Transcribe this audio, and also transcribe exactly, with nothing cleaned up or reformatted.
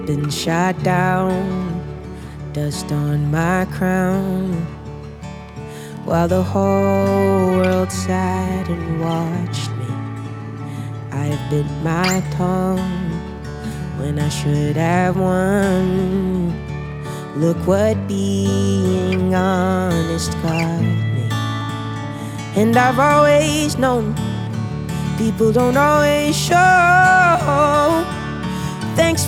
been shot down, dust on my crown, while the whole world sat and watched me. I bit my tongue when I should have won. Look what being honest got me. And I've always known people don't always show. Thanks